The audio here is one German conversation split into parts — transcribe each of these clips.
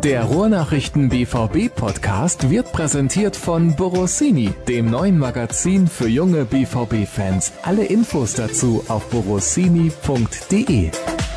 Der Ruhrnachrichten BVB Podcast wird präsentiert von Borossini, dem neuen Magazin für junge BVB-Fans. Alle Infos dazu auf borossini.de.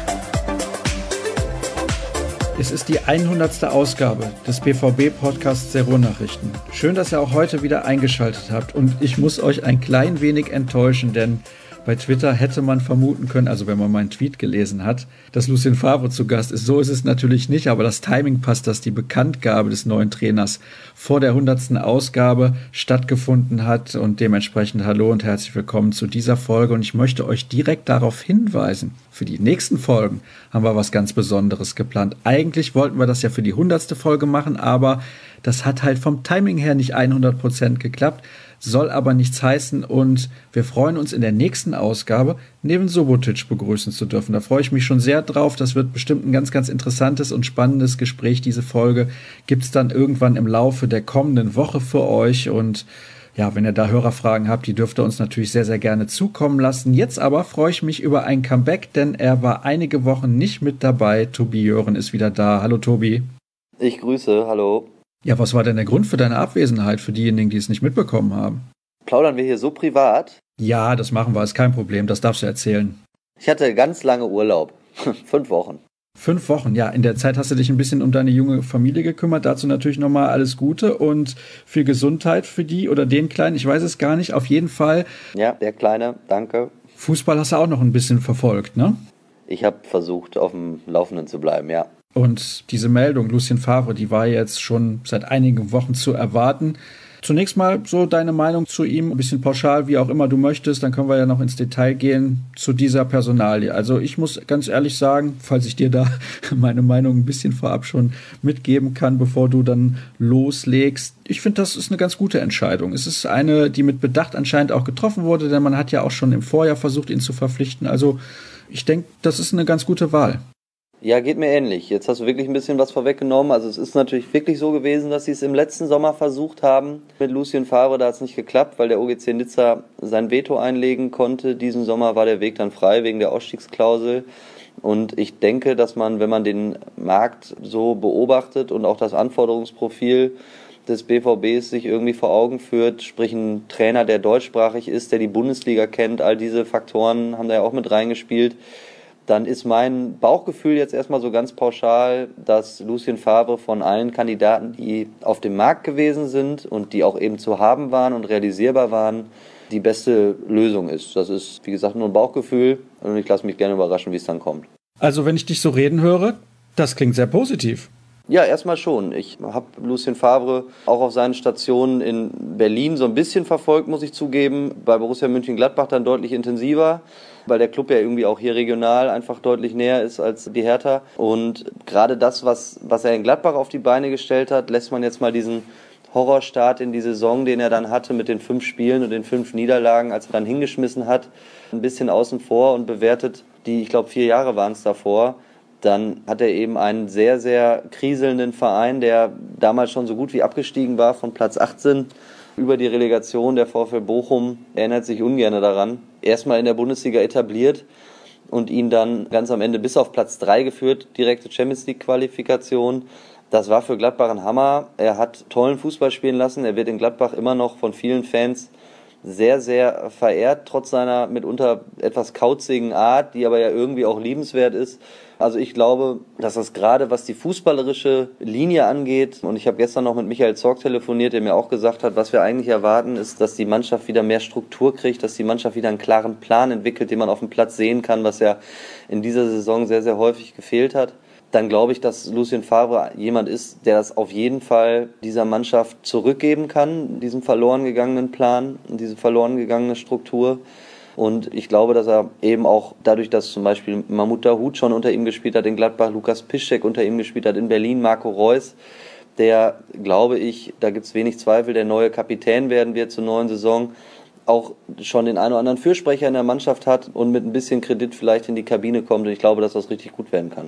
Es ist die 100. Ausgabe des BVB-Podcasts der Ruhrnachrichten. Schön, dass ihr auch heute wieder eingeschaltet habt, und ich muss euch ein klein wenig enttäuschen, denn bei Twitter hätte man vermuten können, also wenn man meinen Tweet gelesen hat, dass Lucien Favre zu Gast ist. So ist es natürlich nicht, aber das Timing passt, dass die Bekanntgabe des neuen Trainers vor der 100. Ausgabe stattgefunden hat, und dementsprechend hallo und herzlich willkommen zu dieser Folge, und ich möchte euch direkt darauf hinweisen, für die nächsten Folgen haben wir was ganz Besonderes geplant. Eigentlich wollten wir das ja für die 100. Folge machen, aber das hat halt vom Timing her nicht 100% geklappt. Soll aber nichts heißen, und wir freuen uns in der nächsten Ausgabe Neven Subotic begrüßen zu dürfen. Da freue ich mich schon sehr drauf. Das wird bestimmt ein ganz, ganz interessantes und spannendes Gespräch. Diese Folge gibt es dann irgendwann im Laufe der kommenden Woche für euch, und ja, wenn ihr da Hörerfragen habt, die dürft ihr uns natürlich sehr, sehr gerne zukommen lassen. Jetzt aber freue ich mich über ein Comeback, denn er war einige Wochen nicht mit dabei. Tobi Jören ist wieder da. Hallo Tobi. Ich grüße, hallo. Ja, was war denn der Grund für deine Abwesenheit, für diejenigen, die es nicht mitbekommen haben? Plaudern wir hier so privat? Ja, das machen wir, ist kein Problem, das darfst du erzählen. Ich hatte ganz lange Urlaub, 5 Wochen. 5 Wochen, ja. In der Zeit hast du dich ein bisschen um deine junge Familie gekümmert. Dazu natürlich nochmal alles Gute und viel Gesundheit für die oder den Kleinen. Ich weiß es gar nicht, auf jeden Fall. Ja, der Kleine, danke. Fußball hast du auch noch ein bisschen verfolgt, ne? Ich habe versucht, auf dem Laufenden zu bleiben, ja. Und diese Meldung, Lucien Favre, die war jetzt schon seit einigen Wochen zu erwarten. Zunächst mal so deine Meinung zu ihm, ein bisschen pauschal, wie auch immer du möchtest, dann können wir ja noch ins Detail gehen zu dieser Personalie. Also ich muss ganz ehrlich sagen, falls ich dir da meine Meinung ein bisschen vorab schon mitgeben kann, bevor du dann loslegst, ich finde, das ist eine ganz gute Entscheidung. Es ist eine, die mit Bedacht anscheinend auch getroffen wurde, denn man hat ja auch schon im Vorjahr versucht, ihn zu verpflichten. Also ich denke, das ist eine ganz gute Wahl. Ja, geht mir ähnlich. Jetzt hast du wirklich ein bisschen was vorweggenommen. Also es ist natürlich wirklich so gewesen, dass sie es im letzten Sommer versucht haben mit Lucien Favre. Da hat es nicht geklappt, weil der OGC Nizza sein Veto einlegen konnte. Diesen Sommer war der Weg dann frei wegen der Ausstiegsklausel. Und ich denke, dass man, wenn man den Markt so beobachtet und auch das Anforderungsprofil des BVBs sich irgendwie vor Augen führt, sprich ein Trainer, der deutschsprachig ist, der die Bundesliga kennt, all diese Faktoren haben da ja auch mit reingespielt, dann ist mein Bauchgefühl jetzt erstmal so ganz pauschal, dass Lucien Favre von allen Kandidaten, die auf dem Markt gewesen sind und die auch eben zu haben waren und realisierbar waren, die beste Lösung ist. Das ist, wie gesagt, nur ein Bauchgefühl, und ich lasse mich gerne überraschen, wie es dann kommt. Also wenn ich dich so reden höre, das klingt sehr positiv. Ja, erstmal schon. Ich habe Lucien Favre auch auf seinen Stationen in Berlin so ein bisschen verfolgt, muss ich zugeben. Bei Borussia Mönchengladbach dann deutlich intensiver, weil der Club ja irgendwie auch hier regional einfach deutlich näher ist als die Hertha. Und gerade das, was er in Gladbach auf die Beine gestellt hat, lässt man jetzt mal diesen Horrorstart in die Saison, den er dann hatte mit den 5 Spielen und den 5 Niederlagen, als er dann hingeschmissen hat, ein bisschen außen vor und bewertet die, ich glaube 4 Jahre waren es davor. Dann hat er eben einen sehr, sehr kriselnden Verein, der damals schon so gut wie abgestiegen war von Platz 18 über die Relegation. Der VfL Bochum erinnert sich ungern daran. Erstmal in der Bundesliga etabliert und ihn dann ganz am Ende bis auf Platz 3 geführt, direkte Champions-League-Qualifikation. Das war für Gladbach ein Hammer. Er hat tollen Fußball spielen lassen. Er wird in Gladbach immer noch von vielen Fans sehr, sehr verehrt, trotz seiner mitunter etwas kauzigen Art, die aber ja irgendwie auch liebenswert ist. Also ich glaube, dass das gerade, was die fußballerische Linie angeht, und ich habe gestern noch mit Michael Zorc telefoniert, der mir auch gesagt hat, was wir eigentlich erwarten, ist, dass die Mannschaft wieder mehr Struktur kriegt, dass die Mannschaft wieder einen klaren Plan entwickelt, den man auf dem Platz sehen kann, was ja in dieser Saison sehr, sehr häufig gefehlt hat. Dann glaube ich, dass Lucien Favre jemand ist, der das auf jeden Fall dieser Mannschaft zurückgeben kann, diesen verloren gegangenen Plan, diese verloren gegangene Struktur. Und ich glaube, dass er eben auch dadurch, dass zum Beispiel Mahmoud Dahoud schon unter ihm gespielt hat in Gladbach, Lukas Piszczek unter ihm gespielt hat in Berlin, Marco Reus, der, glaube ich, da gibt es wenig Zweifel, der neue Kapitän werden wird zur neuen Saison, auch schon den einen oder anderen Fürsprecher in der Mannschaft hat und mit ein bisschen Kredit vielleicht in die Kabine kommt. Und ich glaube, dass das richtig gut werden kann.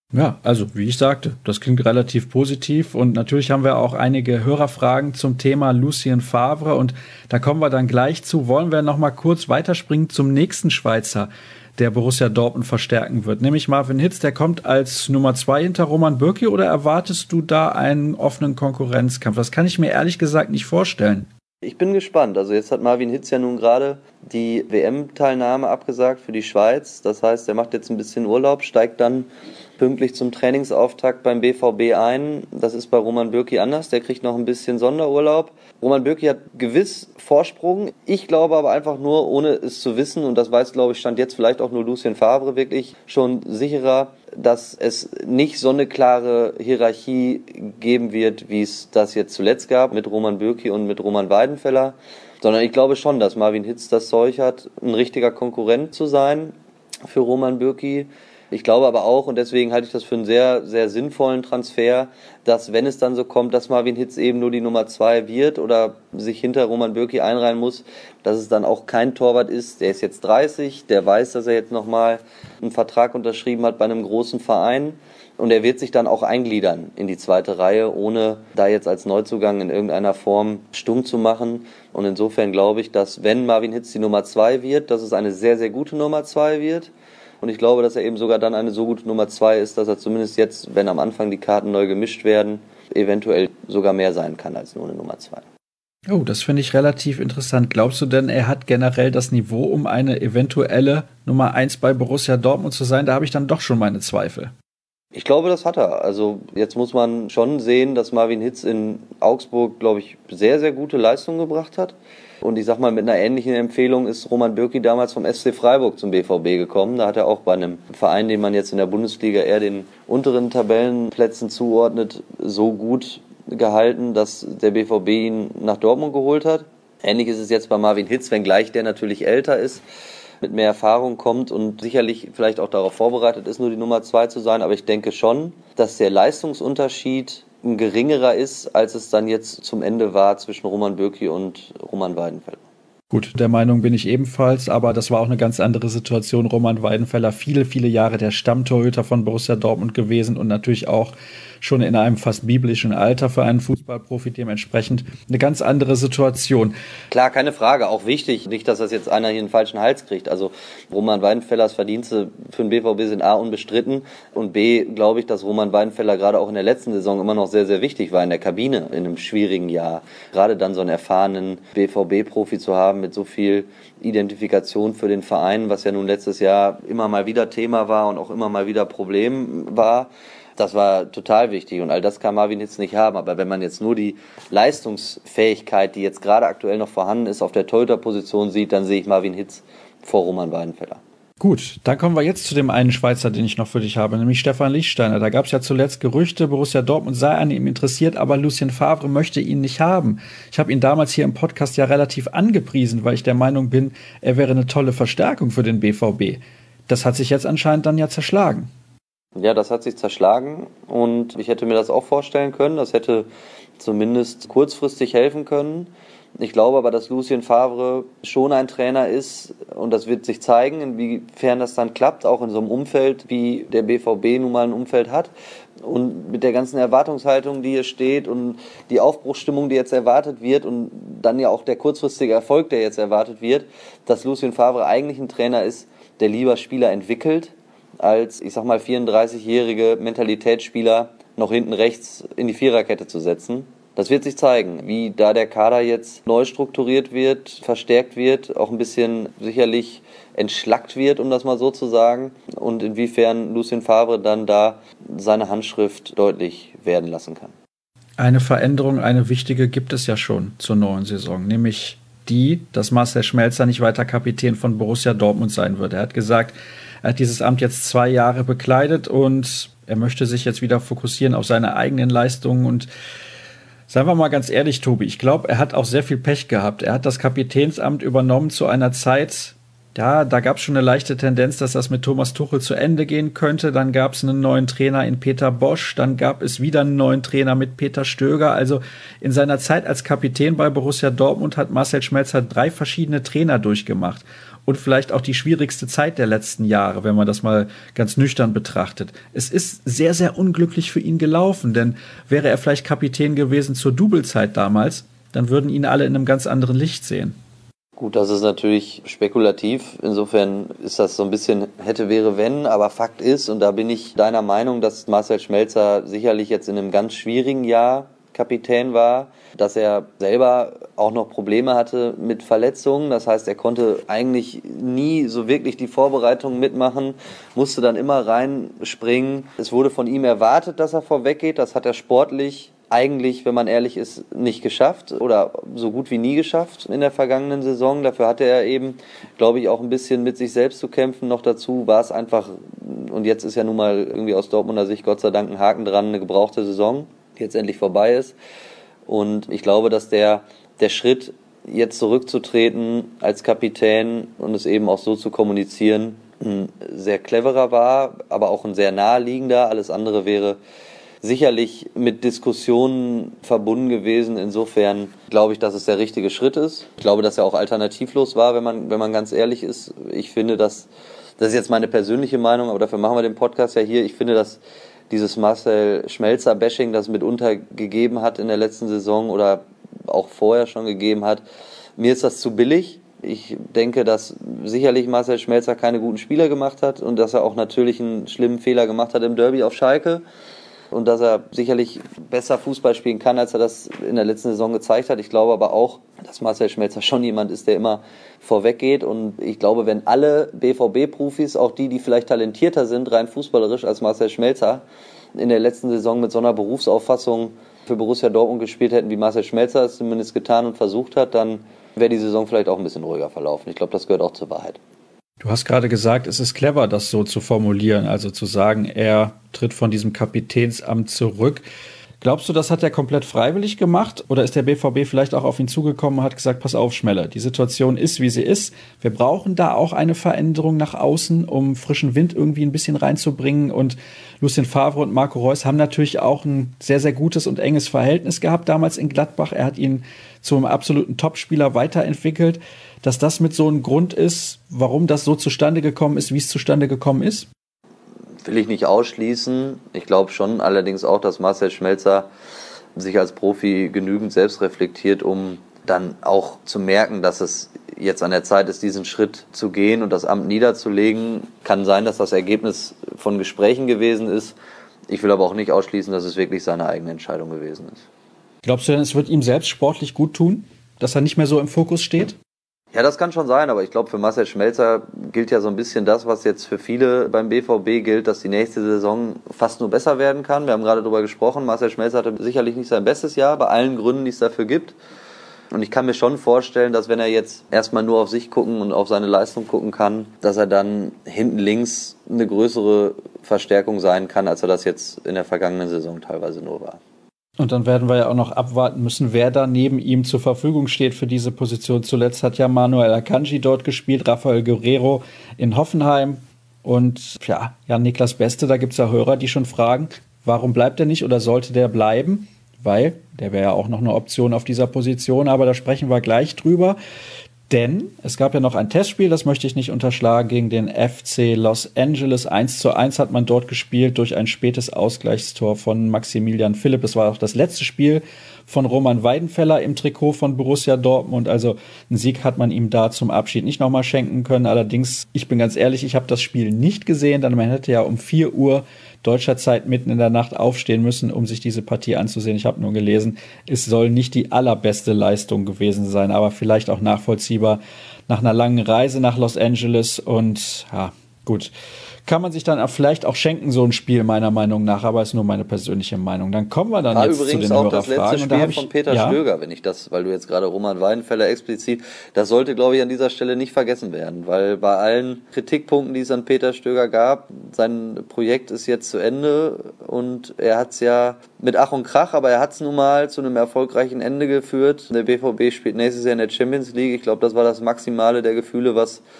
Ja, also wie ich sagte, das klingt relativ positiv und natürlich haben wir auch einige Hörerfragen zum Thema Lucien Favre und da kommen wir dann gleich zu. Wollen wir noch mal kurz weiterspringen zum nächsten Schweizer, der Borussia Dortmund verstärken wird, nämlich Marvin Hitz, der kommt als Nummer 2 hinter Roman Bürki, oder erwartest du da einen offenen Konkurrenzkampf? Das kann ich mir ehrlich gesagt nicht vorstellen. Ich bin gespannt. Also jetzt hat Marvin Hitz ja nun gerade die WM-Teilnahme abgesagt für die Schweiz. Das heißt, er macht jetzt ein bisschen Urlaub, steigt dann pünktlich zum Trainingsauftakt beim BVB ein. Das ist bei Roman Bürki anders. Der kriegt noch ein bisschen Sonderurlaub. Roman Bürki hat gewiss Vorsprung. Ich glaube aber einfach nur, ohne es zu wissen, und das weiß, glaube ich, stand jetzt vielleicht auch nur Lucien Favre wirklich schon sicherer, dass es nicht so eine klare Hierarchie geben wird, wie es das jetzt zuletzt gab mit Roman Bürki und mit Roman Weidenfeller. Sondern ich glaube schon, dass Marvin Hitz das Zeug hat, ein richtiger Konkurrent zu sein für Roman Bürki. Ich glaube aber auch, und deswegen halte ich das für einen sehr, sehr sinnvollen Transfer, dass, wenn es dann so kommt, dass Marvin Hitz eben nur die Nummer 2 wird oder sich hinter Roman Bürki einreihen muss, dass es dann auch kein Torwart ist, der ist jetzt 30, der weiß, dass er jetzt nochmal einen Vertrag unterschrieben hat bei einem großen Verein und er wird sich dann auch eingliedern in die zweite Reihe, ohne da jetzt als Neuzugang in irgendeiner Form stumm zu machen. Und insofern glaube ich, dass, wenn Marvin Hitz die Nummer 2 wird, dass es eine sehr, sehr gute Nummer 2 wird. Und ich glaube, dass er eben sogar dann eine so gute Nummer 2 ist, dass er zumindest jetzt, wenn am Anfang die Karten neu gemischt werden, eventuell sogar mehr sein kann als nur eine Nummer 2. Oh, das finde ich relativ interessant. Glaubst du denn, er hat generell das Niveau, um eine eventuelle Nummer 1 bei Borussia Dortmund zu sein? Da habe ich dann doch schon meine Zweifel. Ich glaube, das hat er. Also jetzt muss man schon sehen, dass Marvin Hitz in Augsburg, glaube ich, sehr, sehr gute Leistungen gebracht hat. Und ich sag mal, mit einer ähnlichen Empfehlung ist Roman Bürki damals vom SC Freiburg zum BVB gekommen. Da hat er auch bei einem Verein, den man jetzt in der Bundesliga eher den unteren Tabellenplätzen zuordnet, so gut gehalten, dass der BVB ihn nach Dortmund geholt hat. Ähnlich ist es jetzt bei Marvin Hitz, wenngleich der natürlich älter ist, mit mehr Erfahrung kommt und sicherlich vielleicht auch darauf vorbereitet ist, nur die Nummer 2 zu sein. Aber ich denke schon, dass der Leistungsunterschied ein geringerer ist, als es dann jetzt zum Ende war zwischen Roman Bürki und Roman Weidenfeller. Gut, der Meinung bin ich ebenfalls, aber das war auch eine ganz andere Situation. Roman Weidenfeller, viele, viele Jahre der Stammtorhüter von Borussia Dortmund gewesen und natürlich auch schon in einem fast biblischen Alter für einen Fußballprofi, dementsprechend eine ganz andere Situation. Klar, keine Frage, auch wichtig, nicht, dass das jetzt einer hier einen falschen Hals kriegt. Also Roman Weidenfellers Verdienste für den BVB sind A, unbestritten und B, glaube ich, dass Roman Weidenfeller gerade auch in der letzten Saison immer noch sehr, sehr wichtig war in der Kabine in einem schwierigen Jahr. Gerade dann so einen erfahrenen BVB-Profi zu haben mit so viel Identifikation für den Verein, was ja nun letztes Jahr immer mal wieder Thema war und auch immer mal wieder Problem war. Das war total wichtig und all das kann Marvin Hitz nicht haben. Aber wenn man jetzt nur die Leistungsfähigkeit, die jetzt gerade aktuell noch vorhanden ist, auf der Torhüterposition sieht, dann sehe ich Marvin Hitz vor Roman Weidenfeller. Gut, dann kommen wir jetzt zu dem einen Schweizer, den ich noch für dich habe, nämlich Stefan Lichtsteiner. Da gab es ja zuletzt Gerüchte, Borussia Dortmund sei an ihm interessiert, aber Lucien Favre möchte ihn nicht haben. Ich habe ihn damals hier im Podcast ja relativ angepriesen, weil ich der Meinung bin, er wäre eine tolle Verstärkung für den BVB. Das hat sich jetzt anscheinend dann ja zerschlagen. Ja, das hat sich zerschlagen und ich hätte mir das auch vorstellen können. Das hätte zumindest kurzfristig helfen können. Ich glaube aber, dass Lucien Favre schon ein Trainer ist und das wird sich zeigen, inwiefern das dann klappt, auch in so einem Umfeld, wie der BVB nun mal ein Umfeld hat. Und mit der ganzen Erwartungshaltung, die hier steht und die Aufbruchsstimmung, die jetzt erwartet wird und dann ja auch der kurzfristige Erfolg, der jetzt erwartet wird, dass Lucien Favre eigentlich ein Trainer ist, der lieber Spieler entwickelt, als, ich sag mal, 34-jährige Mentalitätsspieler noch hinten rechts in die Viererkette zu setzen. Das wird sich zeigen, wie da der Kader jetzt neu strukturiert wird, verstärkt wird, auch ein bisschen sicherlich entschlackt wird, um das mal so zu sagen, und inwiefern Lucien Favre dann da seine Handschrift deutlich werden lassen kann. Eine Veränderung, eine wichtige, gibt es ja schon zur neuen Saison, nämlich die, dass Marcel Schmelzer nicht weiter Kapitän von Borussia Dortmund sein wird. Er hat gesagt, er hat dieses Amt jetzt 2 Jahre bekleidet und er möchte sich jetzt wieder fokussieren auf seine eigenen Leistungen und seien wir mal ganz ehrlich, Tobi, ich glaube, er hat auch sehr viel Pech gehabt. Er hat das Kapitänsamt übernommen zu einer Zeit, Ja, da gab es schon eine leichte Tendenz, dass das mit Thomas Tuchel zu Ende gehen könnte. Dann gab es einen neuen Trainer in Peter Bosz. Dann gab es wieder einen neuen Trainer mit Peter Stöger. Also in seiner Zeit als Kapitän bei Borussia Dortmund hat Marcel Schmelzer 3 verschiedene Trainer durchgemacht. Und vielleicht auch die schwierigste Zeit der letzten Jahre, wenn man das mal ganz nüchtern betrachtet. Es ist sehr, sehr unglücklich für ihn gelaufen, denn wäre er vielleicht Kapitän gewesen zur Doublezeit damals, dann würden ihn alle in einem ganz anderen Licht sehen. Gut, das ist natürlich spekulativ. Insofern ist das so ein bisschen hätte, wäre, wenn. Aber Fakt ist, und da bin ich deiner Meinung, dass Marcel Schmelzer sicherlich jetzt in einem ganz schwierigen Jahr Kapitän war, dass er selber auch noch Probleme hatte mit Verletzungen. Das heißt, er konnte eigentlich nie so wirklich die Vorbereitungen mitmachen, musste dann immer reinspringen. Es wurde von ihm erwartet, dass er vorweggeht. Das hat er sportlich eigentlich, wenn man ehrlich ist, nicht geschafft oder so gut wie nie geschafft in der vergangenen Saison. Dafür hatte er eben, glaube ich, auch ein bisschen mit sich selbst zu kämpfen. Noch dazu war es einfach, und jetzt ist ja nun mal irgendwie aus Dortmunder Sicht Gott sei Dank ein Haken dran, eine gebrauchte Saison, die jetzt endlich vorbei ist. Und ich glaube, dass der Schritt, jetzt zurückzutreten als Kapitän und es eben auch so zu kommunizieren, ein sehr cleverer war, aber auch ein sehr naheliegender. Alles andere wäre sicherlich mit Diskussionen verbunden gewesen. Insofern glaube ich, dass es der richtige Schritt ist. Ich glaube, dass er auch alternativlos war, wenn man ganz ehrlich ist. Ich finde, das ist jetzt meine persönliche Meinung, aber dafür machen wir den Podcast ja hier. Ich finde, dass dieses Marcel Schmelzer-Bashing, das mitunter gegeben hat in der letzten Saison oder auch vorher schon gegeben hat, mir ist das zu billig. Ich denke, dass sicherlich Marcel Schmelzer keine guten Spieler gemacht hat und dass er auch natürlich einen schlimmen Fehler gemacht hat im Derby auf Schalke. Und dass er sicherlich besser Fußball spielen kann, als er das in der letzten Saison gezeigt hat. Ich glaube aber auch, dass Marcel Schmelzer schon jemand ist, der immer vorweg geht. Und ich glaube, wenn alle BVB-Profis, auch die vielleicht talentierter sind, rein fußballerisch als Marcel Schmelzer, in der letzten Saison mit so einer Berufsauffassung für Borussia Dortmund gespielt hätten, wie Marcel Schmelzer es zumindest getan und versucht hat, dann wäre die Saison vielleicht auch ein bisschen ruhiger verlaufen. Ich glaube, das gehört auch zur Wahrheit. Du hast gerade gesagt, es ist clever, das so zu formulieren, also zu sagen, er tritt von diesem Kapitänsamt zurück. Glaubst du, das hat er komplett freiwillig gemacht oder ist der BVB vielleicht auch auf ihn zugekommen und hat gesagt, pass auf, Schmeller, die Situation ist, wie sie ist. Wir brauchen da auch eine Veränderung nach außen, um frischen Wind irgendwie ein bisschen reinzubringen. Und Lucien Favre und Marco Reus haben natürlich auch ein sehr, sehr gutes und enges Verhältnis gehabt damals in Gladbach. Er hat ihn zum absoluten Topspieler weiterentwickelt. Dass das mit so einem Grund ist, warum das so zustande gekommen ist, wie es zustande gekommen ist? Will ich nicht ausschließen. Ich glaube schon allerdings auch, dass Marcel Schmelzer sich als Profi genügend selbst reflektiert, um dann auch zu merken, dass es jetzt an der Zeit ist, diesen Schritt zu gehen und das Amt niederzulegen. Kann sein, dass das Ergebnis von Gesprächen gewesen ist. Ich will aber auch nicht ausschließen, dass es wirklich seine eigene Entscheidung gewesen ist. Glaubst du denn, es wird ihm selbst sportlich gut tun, dass er nicht mehr so im Fokus steht? Ja, das kann schon sein, aber ich glaube, für Marcel Schmelzer gilt ja so ein bisschen das, was jetzt für viele beim BVB gilt, dass die nächste Saison fast nur besser werden kann. Wir haben gerade darüber gesprochen, Marcel Schmelzer hatte sicherlich nicht sein bestes Jahr, bei allen Gründen, die es dafür gibt. Und ich kann mir schon vorstellen, dass wenn er jetzt erstmal nur auf sich gucken und auf seine Leistung gucken kann, dass er dann hinten links eine größere Verstärkung sein kann, als er das jetzt in der vergangenen Saison teilweise nur war. Und dann werden wir ja auch noch abwarten müssen, wer da neben ihm zur Verfügung steht für diese Position. Zuletzt hat ja Manuel Akanji dort gespielt, Rafael Guerrero in Hoffenheim. Und ja, Jan-Niklas Beste, da gibt es ja Hörer, die schon fragen, warum bleibt er nicht oder sollte der bleiben? Weil, der wäre ja auch noch eine Option auf dieser Position, aber da sprechen wir gleich drüber. Denn es gab ja noch ein Testspiel, das möchte ich nicht unterschlagen, gegen den FC Los Angeles. 1:1 hat man dort gespielt durch ein spätes Ausgleichstor von Maximilian Philipp. Es war auch das letzte Spiel von Roman Weidenfeller im Trikot von Borussia Dortmund. Also einen Sieg hat man ihm da zum Abschied nicht nochmal schenken können. Allerdings, ich bin ganz ehrlich, ich habe das Spiel nicht gesehen, denn man hätte ja um 4 Uhr deutscher Zeit mitten in der Nacht aufstehen müssen, um sich diese Partie anzusehen. Ich habe nur gelesen, es soll nicht die allerbeste Leistung gewesen sein, aber vielleicht auch nachvollziehbar nach einer langen Reise nach Los Angeles. Und ja, gut, kann man sich dann vielleicht auch schenken, so ein Spiel meiner Meinung nach, aber ist nur meine persönliche Meinung. Dann kommen wir dann jetzt zu den Hörerfragen. Übrigens auch das letzte Spiel von Peter Stöger, wenn ich das, weil du jetzt gerade Roman Weidenfeller explizit, das sollte, glaube ich, an dieser Stelle nicht vergessen werden, weil bei allen Kritikpunkten, die es an Peter Stöger gab, sein Projekt ist jetzt zu Ende und er hat es ja mit Ach und Krach, aber er hat es nun mal zu einem erfolgreichen Ende geführt. Der BVB spielt nächstes Jahr in der Champions League. Ich glaube, das war das Maximale der Gefühle, was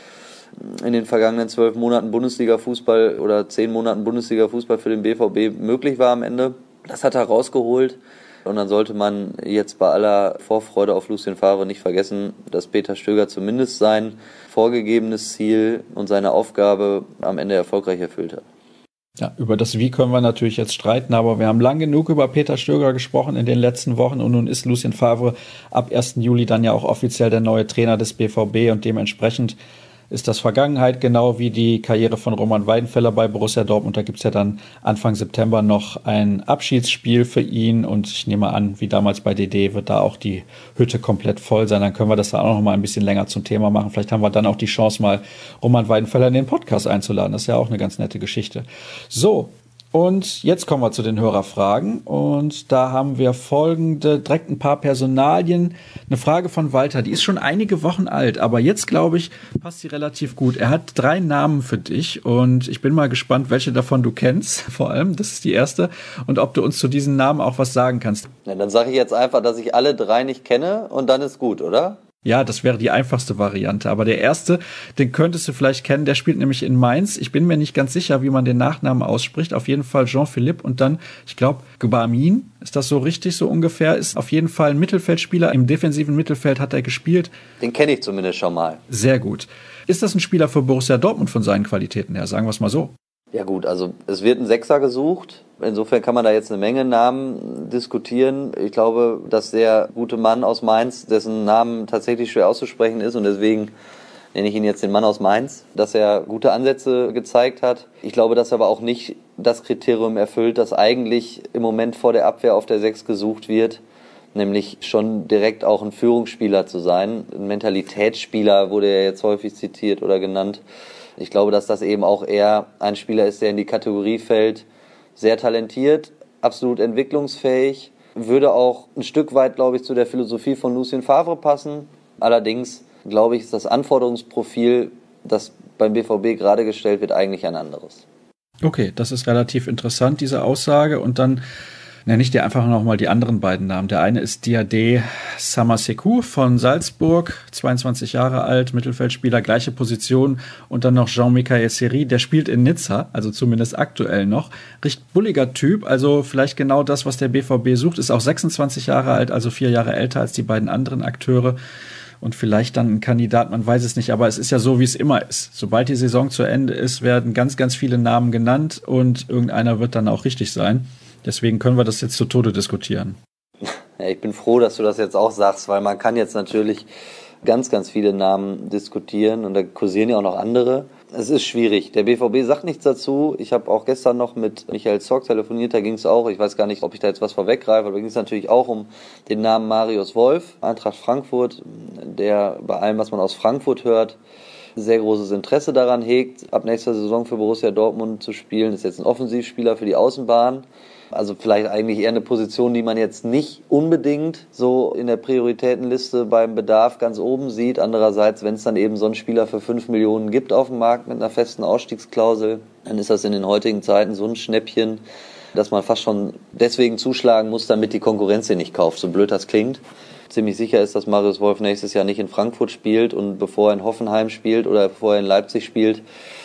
in den vergangenen 12 Monaten Bundesliga-Fußball oder 10 Monaten Bundesliga-Fußball für den BVB möglich war am Ende. Das hat er rausgeholt. Und dann sollte man jetzt bei aller Vorfreude auf Lucien Favre nicht vergessen, dass Peter Stöger zumindest sein vorgegebenes Ziel und seine Aufgabe am Ende erfolgreich erfüllt hat. Ja, über das Wie können wir natürlich jetzt streiten, aber wir haben lang genug über Peter Stöger gesprochen in den letzten Wochen und nun ist Lucien Favre ab 1. Juli dann ja auch offiziell der neue Trainer des BVB und dementsprechend ist das Vergangenheit, genau wie die Karriere von Roman Weidenfeller bei Borussia Dortmund. Da gibt es ja dann Anfang September noch ein Abschiedsspiel für ihn und ich nehme an, wie damals bei DD wird da auch die Hütte komplett voll sein. Dann können wir das da auch noch mal ein bisschen länger zum Thema machen. Vielleicht haben wir dann auch die Chance, mal Roman Weidenfeller in den Podcast einzuladen. Das ist ja auch eine ganz nette Geschichte. So, und jetzt kommen wir zu den Hörerfragen und da haben wir folgende, direkt ein paar Personalien. Eine Frage von Walter, die ist schon einige Wochen alt, aber jetzt glaube ich, passt sie relativ gut. Er hat 3 Namen für dich und ich bin mal gespannt, welche davon du kennst, vor allem, das ist die erste, und ob du uns zu diesen Namen auch was sagen kannst. Ja, dann sage ich jetzt einfach, dass ich alle 3 nicht kenne und dann ist gut, oder? Ja, das wäre die einfachste Variante. Aber der erste, den könntest du vielleicht kennen, der spielt nämlich in Mainz. Ich bin mir nicht ganz sicher, wie man den Nachnamen ausspricht. Auf jeden Fall Jean-Philippe und dann, ich glaube, Gbamin. Ist das so richtig, so ungefähr? Ist auf jeden Fall ein Mittelfeldspieler. Im defensiven Mittelfeld hat er gespielt. Den kenne ich zumindest schon mal. Sehr gut. Ist das ein Spieler für Borussia Dortmund von seinen Qualitäten her? Sagen wir es mal so. Ja gut, also es wird ein Sechser gesucht. Insofern kann man da jetzt eine Menge Namen diskutieren. Ich glaube, dass der gute Mann aus Mainz, dessen Namen tatsächlich schwer auszusprechen ist und deswegen nenne ich ihn jetzt den Mann aus Mainz, dass er gute Ansätze gezeigt hat. Ich glaube, dass er aber auch nicht das Kriterium erfüllt, das eigentlich im Moment vor der Abwehr auf der 6 gesucht wird, nämlich schon direkt auch ein Führungsspieler zu sein. Ein Mentalitätsspieler wurde ja jetzt häufig zitiert oder genannt. Ich glaube, dass das eben auch eher ein Spieler ist, der in die Kategorie fällt, sehr talentiert, absolut entwicklungsfähig, würde auch ein Stück weit, glaube ich, zu der Philosophie von Lucien Favre passen. Allerdings, glaube ich, ist das Anforderungsprofil, das beim BVB gerade gestellt wird, eigentlich ein anderes. Okay, das ist relativ interessant, diese Aussage. Und dann nenne ich dir einfach nochmal die anderen beiden Namen. Der eine ist Diadé Samasekou von Salzburg, 22 Jahre alt, Mittelfeldspieler, gleiche Position. Und dann noch Jean-Michael Seri, der spielt in Nizza, also zumindest aktuell noch. Recht bulliger Typ, also vielleicht genau das, was der BVB sucht. Ist auch 26 Jahre alt, also 4 Jahre älter als die beiden anderen Akteure. Und vielleicht dann ein Kandidat, man weiß es nicht, aber es ist ja so, wie es immer ist. Sobald die Saison zu Ende ist, werden ganz, ganz viele Namen genannt und irgendeiner wird dann auch richtig sein. Deswegen können wir das jetzt zu Tode diskutieren. Ja, ich bin froh, dass du das jetzt auch sagst, weil man kann jetzt natürlich ganz, ganz viele Namen diskutieren und da kursieren ja auch noch andere. Es ist schwierig. Der BVB sagt nichts dazu. Ich habe auch gestern noch mit Michael Zorc telefoniert, da ging es auch, ich weiß gar nicht, ob ich da jetzt was vorweggreife, aber da ging es natürlich auch um den Namen Marius Wolf, Eintracht Frankfurt, der bei allem, was man aus Frankfurt hört, sehr großes Interesse daran hegt, ab nächster Saison für Borussia Dortmund zu spielen. Ist jetzt ein Offensivspieler für die Außenbahn. Also vielleicht eigentlich eher eine Position, die man jetzt nicht unbedingt so in der Prioritätenliste beim Bedarf ganz oben sieht. Andererseits, wenn es dann eben so einen Spieler für 5 Millionen gibt auf dem Markt mit einer festen Ausstiegsklausel, dann ist das in den heutigen Zeiten so ein Schnäppchen, dass man fast schon deswegen zuschlagen muss, damit die Konkurrenz ihn nicht kauft, so blöd das klingt. Ziemlich sicher ist, dass Marius Wolf nächstes Jahr nicht in Frankfurt spielt und bevor er in Hoffenheim spielt oder bevor er in Leipzig spielt,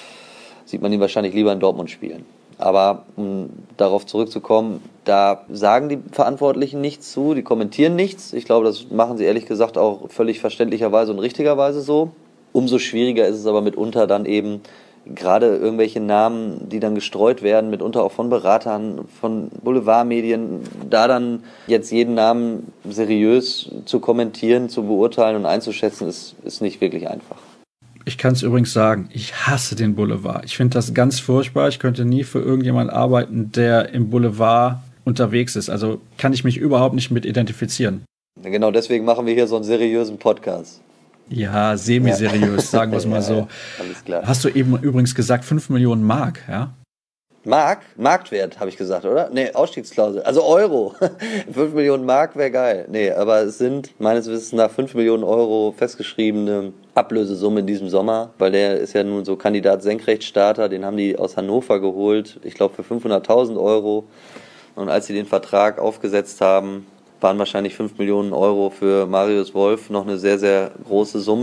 sieht man ihn wahrscheinlich lieber in Dortmund spielen. Aber um darauf zurückzukommen, da sagen die Verantwortlichen nichts zu, die kommentieren nichts. Ich glaube, das machen sie ehrlich gesagt auch völlig verständlicherweise und richtigerweise so. Umso schwieriger ist es aber mitunter dann eben, gerade irgendwelche Namen, die dann gestreut werden, mitunter auch von Beratern, von Boulevardmedien, da dann jetzt jeden Namen seriös zu kommentieren, zu beurteilen und einzuschätzen, ist nicht wirklich einfach. Ich kann es übrigens sagen, ich hasse den Boulevard. Ich finde das ganz furchtbar. Ich könnte nie für irgendjemanden arbeiten, der im Boulevard unterwegs ist. Also kann ich mich überhaupt nicht mit identifizieren. Genau deswegen machen wir hier so einen seriösen Podcast. Ja, semi-seriös, sagen wir es mal so. Ja, alles klar. Hast du eben übrigens gesagt, 5 Millionen Mark, ja? Marktwert, habe ich gesagt, oder? Nee, Ausstiegsklausel. Also Euro. 5 Millionen Mark wäre geil. Nee, aber es sind meines Wissens nach 5 Millionen Euro festgeschriebene Ablösesumme in diesem Sommer, weil der ist ja nun so Kandidat Senkrechtstarter, den haben die aus Hannover geholt, ich glaube für 500.000 Euro. Und als sie den Vertrag aufgesetzt haben, waren wahrscheinlich 5 Millionen Euro für Marius Wolf noch eine sehr, sehr große Summe.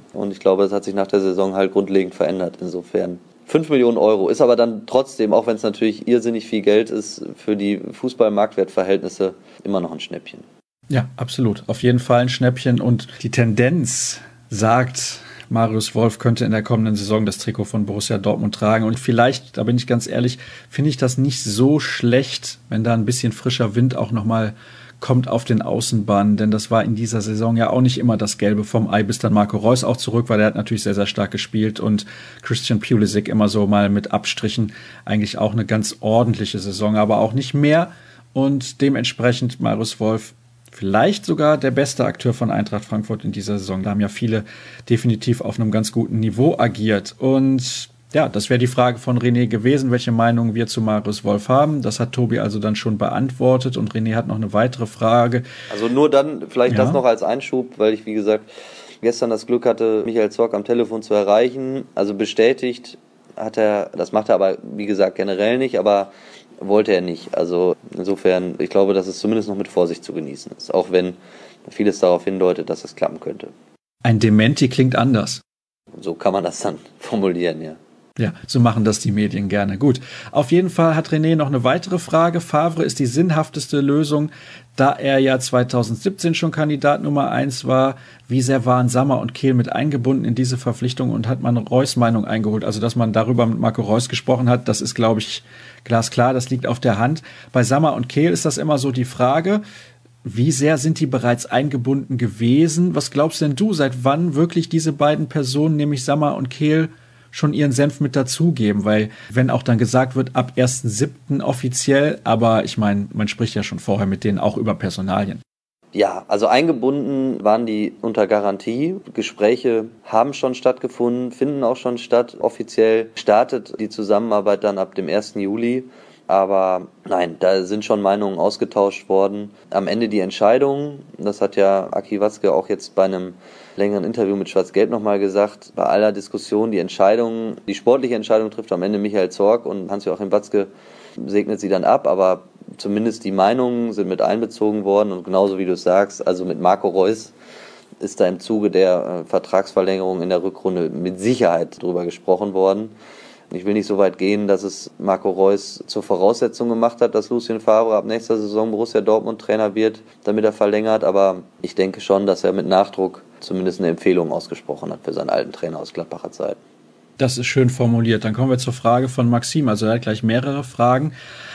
Und ich glaube, das hat sich nach der Saison halt grundlegend verändert. Insofern 5 Millionen Euro ist aber dann trotzdem, auch wenn es natürlich irrsinnig viel Geld ist, für die Fußball-Marktwertverhältnisse immer noch ein Schnäppchen. Ja, absolut. Auf jeden Fall ein Schnäppchen. Und die Tendenz sagt, Marius Wolf könnte in der kommenden Saison das Trikot von Borussia Dortmund tragen. Und vielleicht, da bin ich ganz ehrlich, finde ich das nicht so schlecht, wenn da ein bisschen frischer Wind auch nochmal kommt auf den Außenbahnen. Denn das war in dieser Saison ja auch nicht immer das Gelbe vom Ei, bis dann Marco Reus auch zurück war. Der hat natürlich sehr, sehr stark gespielt. Und Christian Pulisic immer so mal mit Abstrichen. Eigentlich auch eine ganz ordentliche Saison, aber auch nicht mehr. Und dementsprechend Marius Wolf vielleicht sogar der beste Akteur von Eintracht Frankfurt in dieser Saison. Da haben ja viele definitiv auf einem ganz guten Niveau agiert. Und ja, das wäre die Frage von René gewesen, welche Meinung wir zu Marius Wolf haben. Das hat Tobi also dann schon beantwortet. Und René hat noch eine weitere Frage. Also nur dann, vielleicht das noch als Einschub, weil ich, wie gesagt, gestern das Glück hatte, Michael Zorc am Telefon zu erreichen. Also bestätigt hat er, das macht er aber, wie gesagt, generell nicht, aber wollte er nicht. Also insofern, ich glaube, dass es zumindest noch mit Vorsicht zu genießen ist, auch wenn vieles darauf hindeutet, dass es klappen könnte. Ein Dementi klingt anders. So kann man das dann formulieren, ja. Ja, so machen das die Medien gerne. Gut, auf jeden Fall hat René noch eine weitere Frage. Favre ist die sinnhafteste Lösung, da er ja 2017 schon Kandidat Nummer 1 war. Wie sehr waren Sammer und Kehl mit eingebunden in diese Verpflichtung und hat man Reus' Meinung eingeholt? Also, dass man darüber mit Marco Reus gesprochen hat, das ist, glaube ich, glasklar, das liegt auf der Hand. Bei Sammer und Kehl ist das immer so die Frage, wie sehr sind die bereits eingebunden gewesen? Was glaubst denn du, seit wann wirklich diese beiden Personen, nämlich Sammer und Kehl, schon ihren Senf mit dazugeben? Weil, wenn auch dann gesagt wird, ab 1.7. offiziell, aber ich meine, man spricht ja schon vorher mit denen auch über Personalien. Ja, also eingebunden waren die unter Garantie. Gespräche haben schon stattgefunden, finden auch schon statt. Offiziell startet die Zusammenarbeit dann ab dem 1. Juli. Aber nein, da sind schon Meinungen ausgetauscht worden. Am Ende die Entscheidung, das hat ja Aki Watzke auch jetzt bei einem längeren Interview mit Schwarz-Gelb nochmal gesagt, bei aller Diskussion, die sportliche Entscheidung trifft am Ende Michael Zorc und Hans-Joachim Watzke segnet sie dann ab, aber zumindest die Meinungen sind mit einbezogen worden und genauso wie du es sagst, also mit Marco Reus ist da im Zuge der Vertragsverlängerung in der Rückrunde mit Sicherheit drüber gesprochen worden. Ich will nicht so weit gehen, dass es Marco Reus zur Voraussetzung gemacht hat, dass Lucien Favre ab nächster Saison Borussia Dortmund Trainer wird, damit er verlängert. Aber ich denke schon, dass er mit Nachdruck zumindest eine Empfehlung ausgesprochen hat für seinen alten Trainer aus Gladbacher Zeit. Das ist schön formuliert. Dann kommen wir zur Frage von Maxim. Also er hat gleich mehrere Fragen.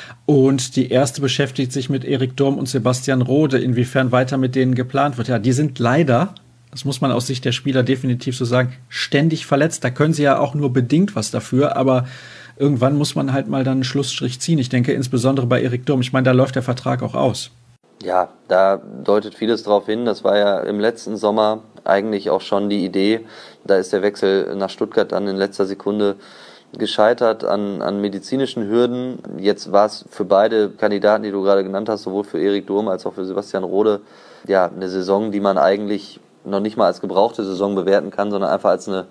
Und die erste beschäftigt sich mit Erik Durm und Sebastian Rode, inwiefern weiter mit denen geplant wird. Ja, die sind leider, das muss man aus Sicht der Spieler definitiv so sagen, ständig verletzt. Da können sie ja auch nur bedingt was dafür, aber irgendwann muss man halt mal dann einen Schlussstrich ziehen. Ich denke insbesondere bei Erik Durm. Ich meine, da läuft der Vertrag auch aus. Ja, da deutet vieles drauf hin. Das war ja im letzten Sommer eigentlich auch schon die Idee. Da ist der Wechsel nach Stuttgart dann in letzter Sekunde gescheitert an medizinischen Hürden. Jetzt war es für beide Kandidaten, die du gerade genannt hast, sowohl für Erik Durm als auch für Sebastian Rode, ja, eine Saison, die man eigentlich noch nicht mal als gebrauchte Saison bewerten kann, sondern einfach als eine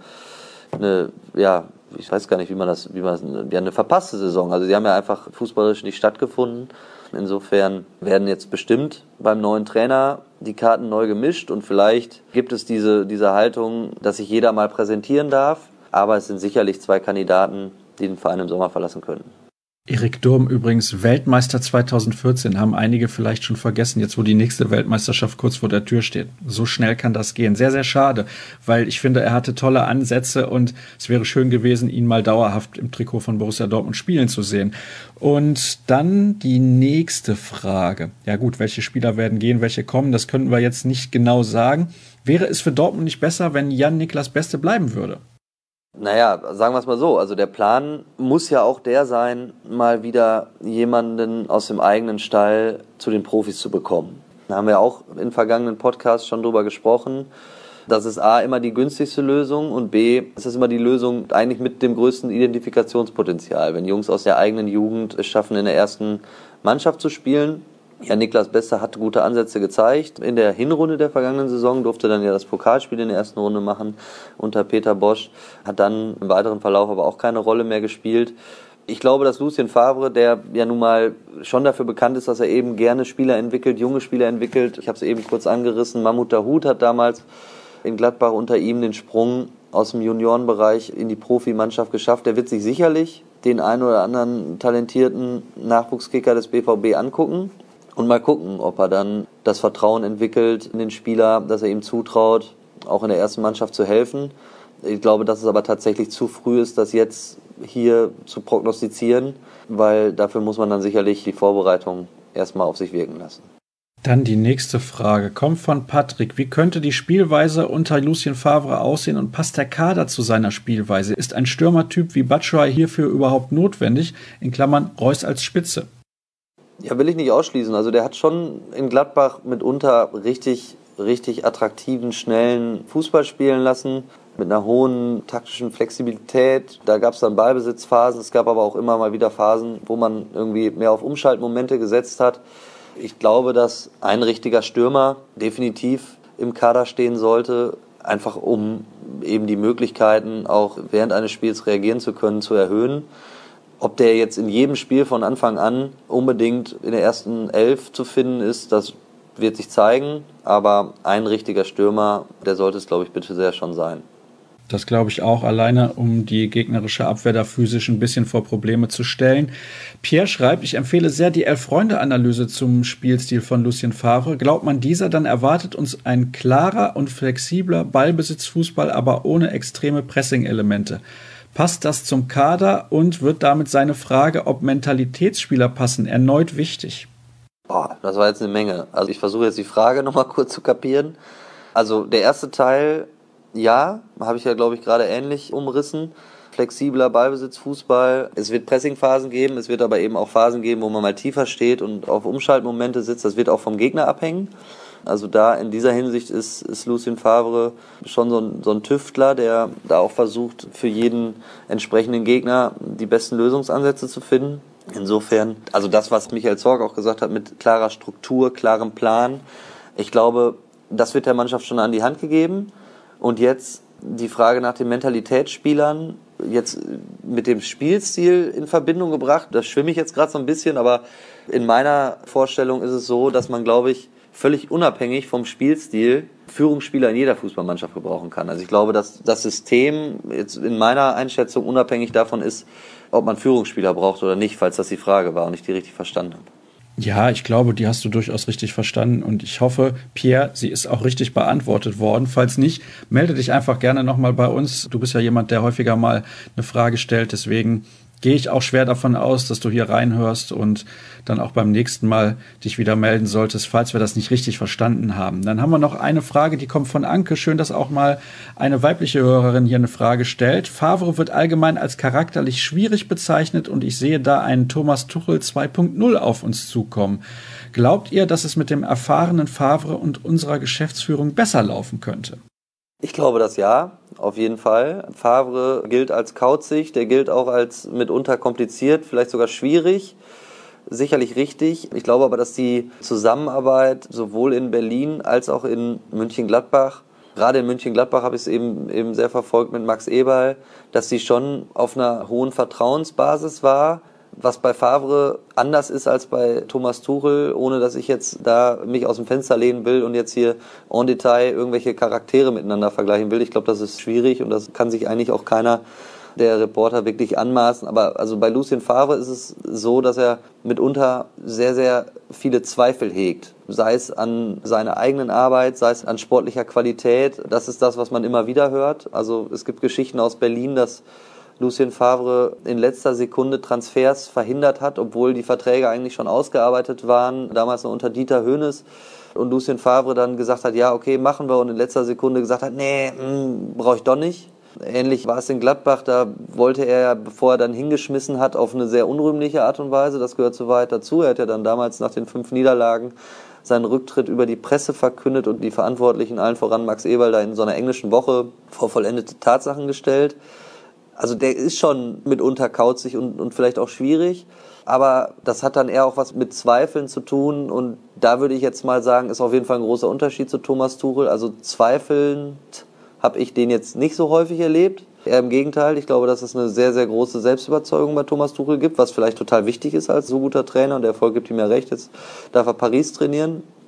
ja, ich weiß gar nicht, eine verpasste Saison. Also die haben ja einfach fußballerisch nicht stattgefunden. Insofern werden jetzt bestimmt beim neuen Trainer die Karten neu gemischt und vielleicht gibt es diese Haltung, dass sich jeder mal präsentieren darf. Aber es sind sicherlich zwei Kandidaten, die den Verein im Sommer verlassen könnten. Erik Durm übrigens Weltmeister 2014, haben einige vielleicht schon vergessen, jetzt wo die nächste Weltmeisterschaft kurz vor der Tür steht. So schnell kann das gehen. Sehr, sehr schade, weil ich finde, er hatte tolle Ansätze und es wäre schön gewesen, ihn mal dauerhaft im Trikot von Borussia Dortmund spielen zu sehen. Und dann die nächste Frage. Ja gut, welche Spieler werden gehen, welche kommen, das könnten wir jetzt nicht genau sagen. Wäre es für Dortmund nicht besser, wenn Jan-Niklas Beste bleiben würde? Naja, sagen wir es mal so, also der Plan muss ja auch der sein, mal wieder jemanden aus dem eigenen Stall zu den Profis zu bekommen. Da haben wir auch in vergangenen Podcasts schon drüber gesprochen. Das ist A, immer die günstigste Lösung und B, es ist immer die Lösung eigentlich mit dem größten Identifikationspotenzial. Wenn Jungs aus der eigenen Jugend es schaffen, in der ersten Mannschaft zu spielen. Ja, Niklas Beste hat gute Ansätze gezeigt. In der Hinrunde der vergangenen Saison durfte dann ja das Pokalspiel in der ersten Runde machen unter Peter Bosch. Hat dann im weiteren Verlauf aber auch keine Rolle mehr gespielt. Ich glaube, dass Lucien Favre, der ja nun mal schon dafür bekannt ist, dass er eben gerne Spieler entwickelt, junge Spieler entwickelt. Ich habe es eben kurz angerissen. Mahmoud Dahoud hat damals in Gladbach unter ihm den Sprung aus dem Juniorenbereich in die Profimannschaft geschafft. Der wird sich sicherlich den einen oder anderen talentierten Nachwuchskicker des BVB angucken und mal gucken, ob er dann das Vertrauen entwickelt in den Spieler, dass er ihm zutraut, auch in der ersten Mannschaft zu helfen. Ich glaube, dass es aber tatsächlich zu früh ist, das jetzt hier zu prognostizieren, weil dafür muss man dann sicherlich die Vorbereitung erstmal auf sich wirken lassen. Dann die nächste Frage kommt von Patrick. Wie könnte die Spielweise unter Lucien Favre aussehen und passt der Kader zu seiner Spielweise? Ist ein Stürmertyp wie Batshuayi hierfür überhaupt notwendig? In Klammern Reus als Spitze. Ja, will ich nicht ausschließen. Also der hat schon in Gladbach mitunter richtig attraktiven, schnellen Fußball spielen lassen, mit einer hohen taktischen Flexibilität. Da gab es dann Ballbesitzphasen, es gab aber auch immer mal wieder Phasen, wo man irgendwie mehr auf Umschaltmomente gesetzt hat. Ich glaube, dass ein richtiger Stürmer definitiv im Kader stehen sollte, einfach um eben die Möglichkeiten, auch während eines Spiels reagieren zu können, zu erhöhen. Ob der jetzt in jedem Spiel von Anfang an unbedingt in der ersten 11 zu finden ist, das wird sich zeigen. Aber ein richtiger Stürmer, der sollte es, glaube ich, bitte sehr schon sein. Das glaube ich auch, alleine um die gegnerische Abwehr da physisch ein bisschen vor Probleme zu stellen. Pierre schreibt, ich empfehle sehr die Elf-Freunde-Analyse zum Spielstil von Lucien Favre. Glaubt man dieser, dann erwartet uns ein klarer und flexibler Ballbesitzfußball, aber ohne extreme Pressing-Elemente. Passt das zum Kader und wird damit seine Frage, ob Mentalitätsspieler passen, erneut wichtig? Boah, das war jetzt eine Menge. Also ich versuche jetzt die Frage nochmal kurz zu kapieren. Also der erste Teil, ja, habe ich ja, glaube ich, gerade ähnlich umrissen. Flexibler Ballbesitzfußball. Es wird Pressingphasen geben, es wird aber eben auch Phasen geben, wo man mal tiefer steht und auf Umschaltmomente sitzt. Das wird auch vom Gegner abhängen. Also da in dieser Hinsicht ist Lucien Favre schon so ein Tüftler, der da auch versucht, für jeden entsprechenden Gegner die besten Lösungsansätze zu finden. Insofern, also das, was Michael Zorc auch gesagt hat, mit klarer Struktur, klarem Plan. Ich glaube, das wird der Mannschaft schon an die Hand gegeben. Und jetzt die Frage nach den Mentalitätsspielern, jetzt mit dem Spielstil in Verbindung gebracht, das schwimme ich jetzt gerade so ein bisschen, aber in meiner Vorstellung ist es so, dass man, glaube ich, völlig unabhängig vom Spielstil Führungsspieler in jeder Fußballmannschaft gebrauchen kann. Also ich glaube, dass das System jetzt in meiner Einschätzung unabhängig davon ist, ob man Führungsspieler braucht oder nicht, falls das die Frage war und ich die richtig verstanden habe. Ja, ich glaube, die hast du durchaus richtig verstanden und ich hoffe, Pierre, sie ist auch richtig beantwortet worden. Falls nicht, melde dich einfach gerne nochmal bei uns. Du bist ja jemand, der häufiger mal eine Frage stellt, deswegen gehe ich auch schwer davon aus, dass du hier reinhörst und dann auch beim nächsten Mal dich wieder melden solltest, falls wir das nicht richtig verstanden haben. Dann haben wir noch eine Frage, die kommt von Anke. Schön, dass auch mal eine weibliche Hörerin hier eine Frage stellt. Favre wird allgemein als charakterlich schwierig bezeichnet und ich sehe da einen Thomas Tuchel 2.0 auf uns zukommen. Glaubt ihr, dass es mit dem erfahrenen Favre und unserer Geschäftsführung besser laufen könnte? Ich glaube das ja, auf jeden Fall. Favre gilt als kauzig, der gilt auch als mitunter kompliziert, vielleicht sogar schwierig, sicherlich richtig. Ich glaube aber, dass die Zusammenarbeit sowohl in Berlin als auch in Mönchengladbach, gerade in Mönchengladbach habe ich es eben sehr verfolgt mit Max Eberl, dass sie schon auf einer hohen Vertrauensbasis war, was bei Favre anders ist als bei Thomas Tuchel, ohne dass ich jetzt da mich aus dem Fenster lehnen will und jetzt hier en Detail irgendwelche Charaktere miteinander vergleichen will. Ich glaube, das ist schwierig und das kann sich eigentlich auch keiner der Reporter wirklich anmaßen. Aber also bei Lucien Favre ist es so, dass er mitunter sehr, sehr viele Zweifel hegt. Sei es an seiner eigenen Arbeit, sei es an sportlicher Qualität. Das ist das, was man immer wieder hört. Also es gibt Geschichten aus Berlin, dass Lucien Favre in letzter Sekunde Transfers verhindert hat, obwohl die Verträge eigentlich schon ausgearbeitet waren, damals noch unter Dieter Hoeneß. Und Lucien Favre dann gesagt hat, ja, okay, machen wir. Und in letzter Sekunde gesagt hat, nee, brauche ich doch nicht. Ähnlich war es in Gladbach, da wollte er, bevor er dann hingeschmissen hat, auf eine sehr unrühmliche Art und Weise, das gehört so weit dazu. Er hat ja dann damals nach den 5 Niederlagen seinen Rücktritt über die Presse verkündet und die Verantwortlichen, allen voran Max Eberl, da in so einer englischen Woche vor vollendete Tatsachen gestellt. Also der ist schon mitunter kauzig und vielleicht auch schwierig, aber das hat dann eher auch was mit Zweifeln zu tun und da würde ich jetzt mal sagen, ist auf jeden Fall ein großer Unterschied zu Thomas Tuchel. Also zweifelnd habe ich den jetzt nicht so häufig erlebt. Eher im Gegenteil, ich glaube, dass es eine sehr, sehr große Selbstüberzeugung bei Thomas Tuchel gibt, was vielleicht total wichtig ist als so guter Trainer und der Erfolg gibt ihm ja recht, jetzt darf er Paris trainieren.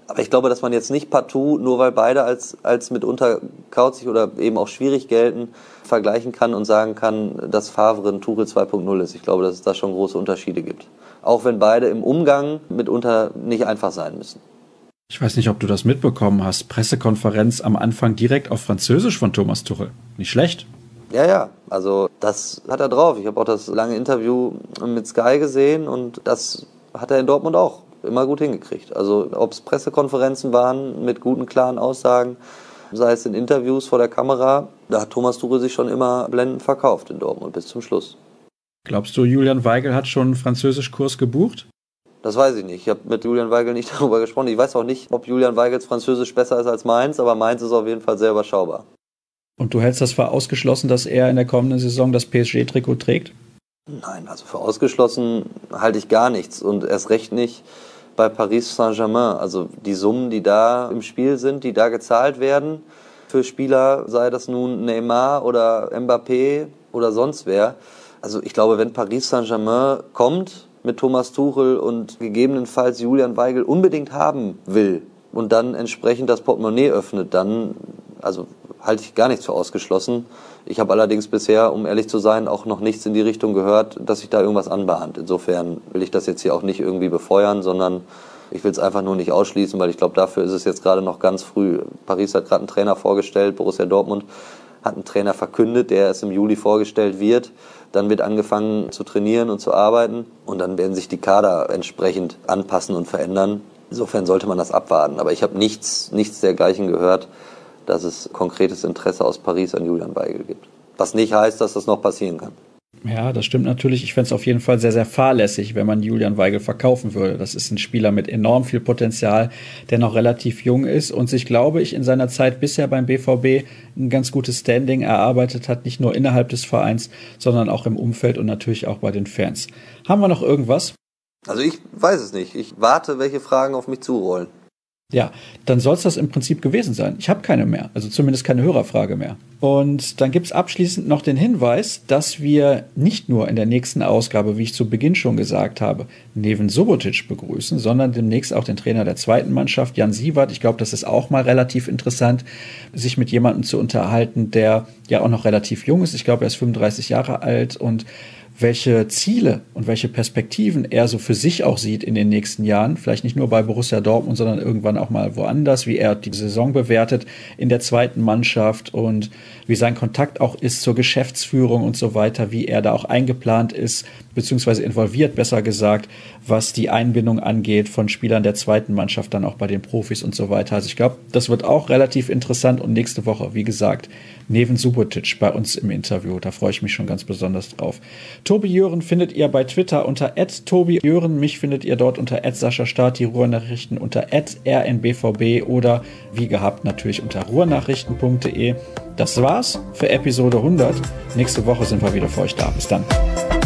Aber ich glaube, dass man jetzt nicht partout, nur weil beide als mitunter kauzig oder eben auch schwierig gelten, vergleichen kann und sagen kann, dass Favre ein Tuchel 2.0 ist. Ich glaube, dass es da schon große Unterschiede gibt. Auch wenn beide im Umgang mitunter nicht einfach sein müssen. Ich weiß nicht, ob du das mitbekommen hast. Pressekonferenz am Anfang direkt auf Französisch von Thomas Tuchel. Nicht schlecht. Ja, also das hat er drauf. Ich habe auch das lange Interview mit Sky gesehen und das hat er in Dortmund auch immer gut hingekriegt. Also ob es Pressekonferenzen waren mit guten, klaren Aussagen, sei es in Interviews vor der Kamera, da hat Thomas Tuchel sich schon immer blendend verkauft in Dortmund bis zum Schluss. Glaubst du, Julian Weigl hat schon einen Französischkurs gebucht? Das weiß ich nicht. Ich habe mit Julian Weigl nicht darüber gesprochen. Ich weiß auch nicht, ob Julian Weigls Französisch besser ist als meins, aber meins ist auf jeden Fall sehr überschaubar. Und du hältst das für ausgeschlossen, dass er in der kommenden Saison das PSG-Trikot trägt? Nein, also für ausgeschlossen halte ich gar nichts und erst recht nicht bei Paris Saint-Germain. Also die Summen, die da im Spiel sind, die da gezahlt werden für Spieler, sei das nun Neymar oder Mbappé oder sonst wer. Also ich glaube, wenn Paris Saint-Germain kommt mit Thomas Tuchel und gegebenenfalls Julian Weigl unbedingt haben will und dann entsprechend das Portemonnaie öffnet, dann also halte ich gar nichts für ausgeschlossen. Ich habe allerdings bisher, um ehrlich zu sein, auch noch nichts in die Richtung gehört, dass sich da irgendwas anbahnt. Insofern will ich das jetzt hier auch nicht irgendwie befeuern, sondern ich will es einfach nur nicht ausschließen, weil ich glaube, dafür ist es jetzt gerade noch ganz früh. Paris hat gerade einen Trainer vorgestellt, Borussia Dortmund hat einen Trainer verkündet, der erst im Juli vorgestellt wird. Dann wird angefangen zu trainieren und zu arbeiten und dann werden sich die Kader entsprechend anpassen und verändern. Insofern sollte man das abwarten. Aber ich habe nichts dergleichen gehört, dass es konkretes Interesse aus Paris an Julian Weigl gibt. Was nicht heißt, dass das noch passieren kann. Ja, das stimmt natürlich. Ich fände es auf jeden Fall sehr, sehr fahrlässig, wenn man Julian Weigl verkaufen würde. Das ist ein Spieler mit enorm viel Potenzial, der noch relativ jung ist und sich, glaube ich, in seiner Zeit bisher beim BVB ein ganz gutes Standing erarbeitet hat, nicht nur innerhalb des Vereins, sondern auch im Umfeld und natürlich auch bei den Fans. Haben wir noch irgendwas? Also ich weiß es nicht. Ich warte, welche Fragen auf mich zurollen. Ja, dann soll es das im Prinzip gewesen sein. Ich habe keine mehr, also zumindest keine Hörerfrage mehr. Und dann gibt es abschließend noch den Hinweis, dass wir nicht nur in der nächsten Ausgabe, wie ich zu Beginn schon gesagt habe, Neven Subotic begrüßen, sondern demnächst auch den Trainer der zweiten Mannschaft, Jan Siewert. Ich glaube, das ist auch mal relativ interessant, sich mit jemandem zu unterhalten, der ja auch noch relativ jung ist. Ich glaube, er ist 35 Jahre alt und welche Ziele und welche Perspektiven er so für sich auch sieht in den nächsten Jahren, vielleicht nicht nur bei Borussia Dortmund, sondern irgendwann auch mal woanders, wie er die Saison bewertet in der zweiten Mannschaft und wie sein Kontakt auch ist zur Geschäftsführung und so weiter, wie er da auch eingeplant ist, beziehungsweise involviert, besser gesagt, was die Einbindung angeht von Spielern der zweiten Mannschaft, dann auch bei den Profis und so weiter. Also ich glaube, das wird auch relativ interessant und nächste Woche, wie gesagt, Neven Subotic bei uns im Interview. Da freue ich mich schon ganz besonders drauf. Tobi Jören findet ihr bei Twitter unter @tobijören. Mich findet ihr dort unter @SaschaStart, die Ruhrnachrichten unter @rnbvb oder wie gehabt natürlich unter ruhrnachrichten.de. Das war's für Episode 100. Nächste Woche sind wir wieder für euch da. Bis dann.